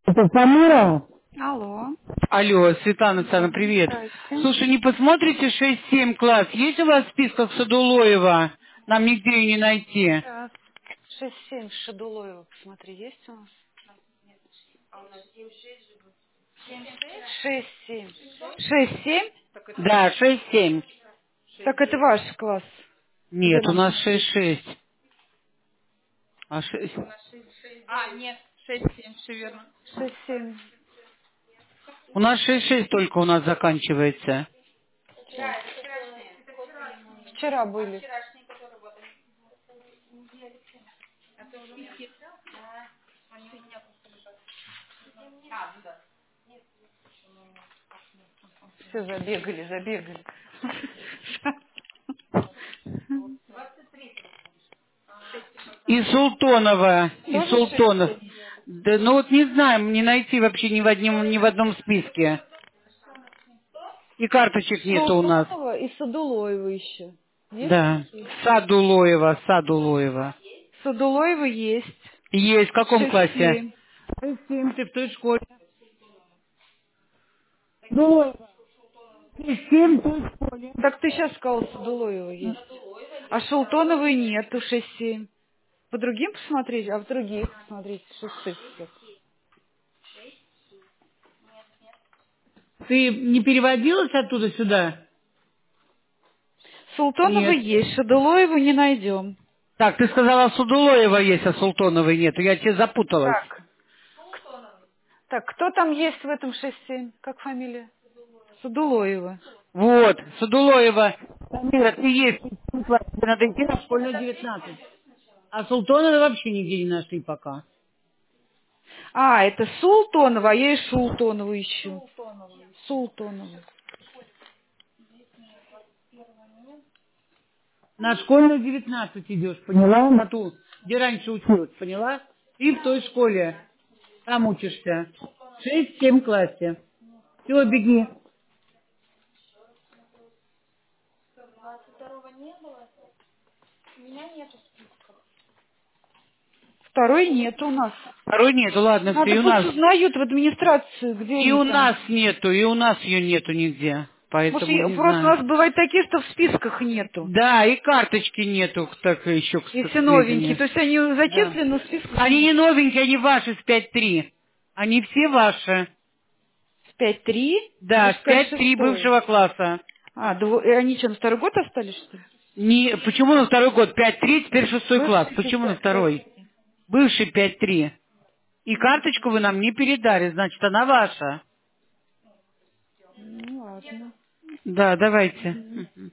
Это Самира? Алло. Алло, Светлана Александровна, привет. Здрасте. Слушай, не посмотрите 6-7 класс? Есть у вас в списках Садулоева? Нам нигде ее не найти. Так. 6-7 Шадулоева, посмотри, есть у нас? 6-7. 6-7? Да, 6-7. Так это ваш класс. Где Нет, у нам нас смотреть? 6-6. А 6... 6-7. У нас 6-6 только у нас заканчивается. Сейчас. Вчера были. Все, забегали. И Султонова, и Тоже Султонов. 6-7? Да, ну вот не знаем, не найти вообще ни в одном списке. И карточек нету у нас. Султонова и Садулоева еще. Есть Да. такие? Садулоева, Садулоева. Садулоева есть. Есть. В каком классе? 6-7. 6-7, ты в той школе. Садулоева. 6-7, в той школе. Так ты сейчас сказал, Садулоева есть. А Шелтоновой нету 6-7. По другим посмотреть, а в других посмотреть шестых всех. Ты не переводилась оттуда сюда? Султонова Нет. есть, Шадулоеву не найдем. Так, ты сказала, Садулоева есть, а Султоновой нету. Я тебе запуталась. Так. Так, кто там есть в этом 6-7? Как фамилия? Садулоева. Вот, Садулоева. Самира, ты есть. Тебе надо идти на школьную 19. А Султонова вообще нигде не нашли пока. А, это Султонова, а я и Шултонову ищу. Султонова. На школьную 19 идешь, поняла? На ту, где раньше училась, поняла? И в той школе. Там учишься. 6-7 классе. Все, беги. Второй нет у нас. Второй нету, ладно, все, Надо и у пусть нас. узнают в администрацию, где И они у там. нас нету, и у нас ее нету нигде. Может, Поэтому не просто у знаю. нас бывают такие, что в списках нету. Да, и карточки нету, так еще, к Если новенькие. сведению. То есть они Да. зачислены, но в списках Они нет. не новенькие, они ваши с 5-3. Они все ваши. С 5-3? Вы Да, же с сказали 5-3 шестой. бывшего класса. А, и они что, на второй год остались, что ли? Не, почему на второй год 5-3, теперь шестой класс? Бывшие Почему на второй? 5-3. Бывший 5-3. И карточку вы нам не передали, значит, она ваша. Ну, ладно. Да, давайте. Мгм.